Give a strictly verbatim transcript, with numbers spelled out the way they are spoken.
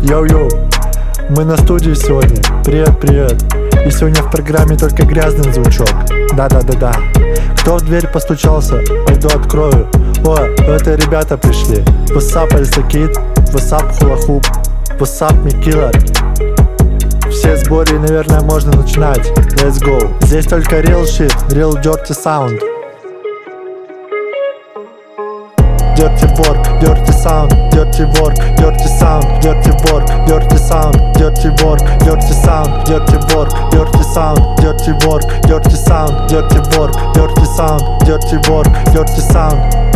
Йоу-йоу, мы на студии сегодня. Привет, привет. И сегодня в программе только грязный звучок. Да-да-да-да. Кто в дверь постучался? Пойду открою. О, это ребята пришли. What's up, Альса Кид? What's up, Хула Хуп? What's up, Микила? Все сборы, наверное, можно начинать. Let's go. Здесь только real shit, real dirty sound. Dirty work, dirty sound, dirty work, dirty sound, dirty work, dirty sound, dirty work, dirty sound, dirty work, dirty sound, dirty work, dirty sound, dirty work, dirty sound, dirty work, dirty sound.